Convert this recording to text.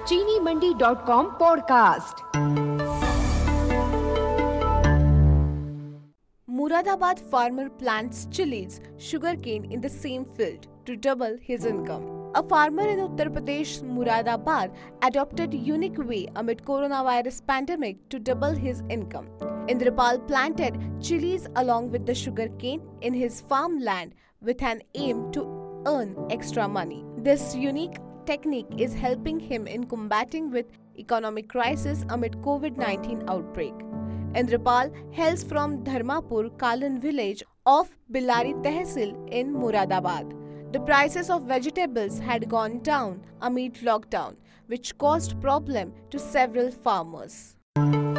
चीनीमंडी.com podcast. Muradabad farmer plants chilies, sugarcane in the same field to double his income. A farmer in Uttar Pradesh, Muradabad, adopted unique way amid coronavirus pandemic to double his income. Indrapal planted chilies along with the sugarcane in his farmland with an aim to earn extra money. This unique technique is helping him in combating with economic crisis amid COVID-19 outbreak. Indrapal hails from Dharmapur Kalan village of Billari Tehsil in Muradabad. The prices of vegetables had gone down amid lockdown, which caused problem to several farmers.